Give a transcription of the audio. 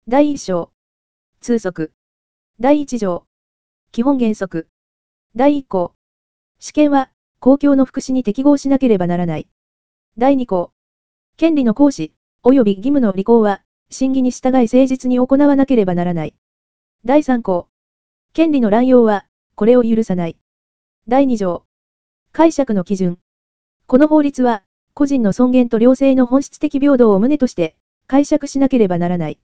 第1章。通則。第1条。基本原則。第1項。私権は、公共の福祉に適合しなければならない。第2項。権利の行使、及び義務の履行は、審議に従い誠実に行わなければならない。第3項。権利の乱用は、これを許さない。第2条。解釈の基準。この法律は、個人の尊厳と両性の本質的平等を旨として、解釈しなければならない。